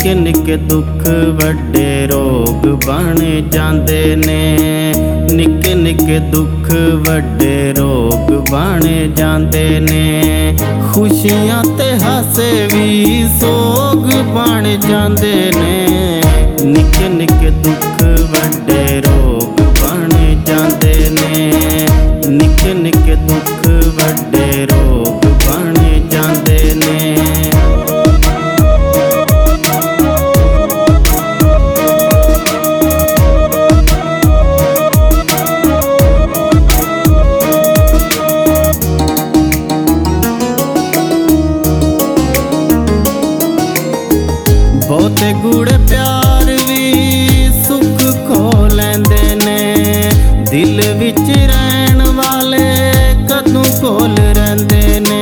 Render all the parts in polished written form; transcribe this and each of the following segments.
निक्के निक्के दुख वड्डे रोग बन जांदे ने। निक्के निक्के दुख वड्डे रोग बन जांदे ने। खुशियां ते हासे भी सोग बन जांदे ने। निक्के निक्के दुख वड्डे रोग बन जांदे ने। निक्के निक्के दुख वड्डे रोग बन जांदे ने। बहुते गूढ़े प्यार भी सुख खो लैंदे ने। दिल विच रहन वाले कदों कोल रहिंदे ने।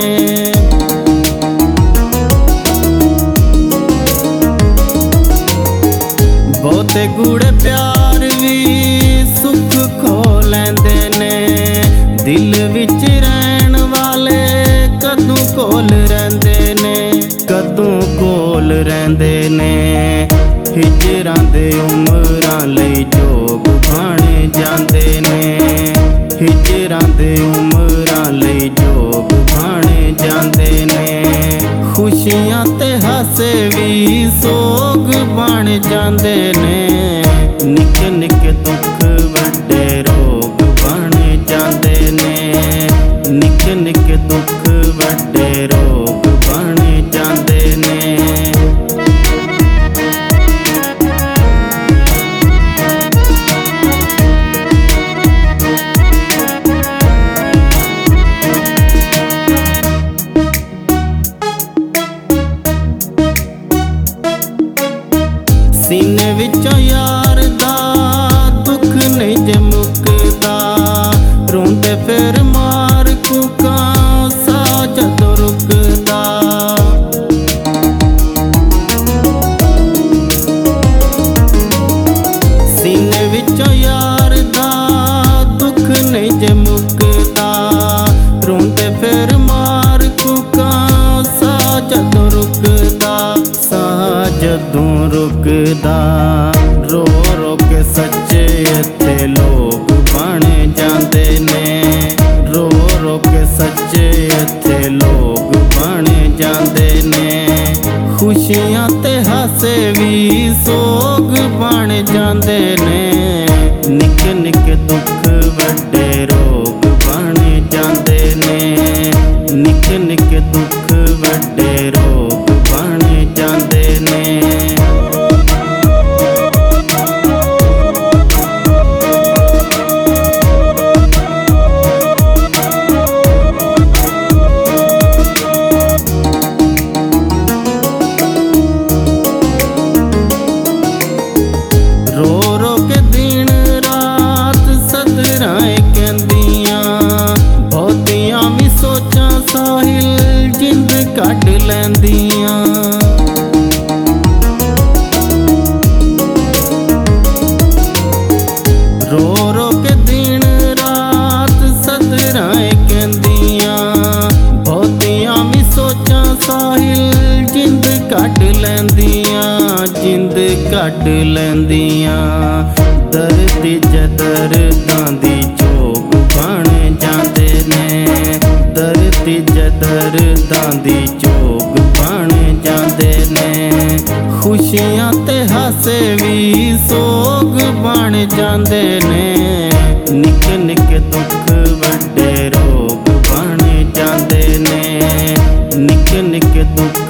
बहुते गूढ़े प्यार भी सुख खो लैंदे ने। दिल विच रहन वाले कदों कोल रहिंदे ने। कदों कोल रहिंदे ने। हिजरां दे उमरां लई जोग बन जांदे ने। हिजरां दे उमरां लई जोग बन जांदे ने। खुशियां ते हासे भी सोग बन जांदे ने। निक्के निक्के दुख वड्डे रोग बन जांदे ने। निक्के निक्के दुख वड्डे रोग बन जांदे ने। सीने विचों यार दा दुख नहीं जे मुकदा। रोंदे फिर मार कूका सा जदों रुकदा। सीने विचों यार दा दुख नहीं जे मुकदा। रोंदे फिर मार कूका सा जदों रुकदा। सा जदों रुकदा। रो रो के सच्चे इत्थे लोग बन जांदे ने। रो रो के सच्चे इत्थे लोग बन जांदे ने। खुशियां ते हासे भी सोग बन जांदे ने। निक्के निक्के दुख वड्डे रोग बन जांदे ने। निक्के निक्के दुख वड्डे रोग बन जांदे ने। रो रो के दिन रात सदराएं कहंदियां। बहुतियां भी सोचां साहिल जिंद कढ लैंदियां। रो रो के दिन रात सदराएं कहंदियां। बहुतियां भी सोचां साहिल जिंद कढ लैंदियां। जिंद कढ लैंदियां। दर्द दर्दां दी जोग बन जांदे ने। दर्द दर्दां दी जोग बन जांदे ने। खुशियां ते हासे भी सोग बन जांदे ने। निक्के निक्के दुख वड्डे रोग बन जांदे ने। निक्के निक्के दुख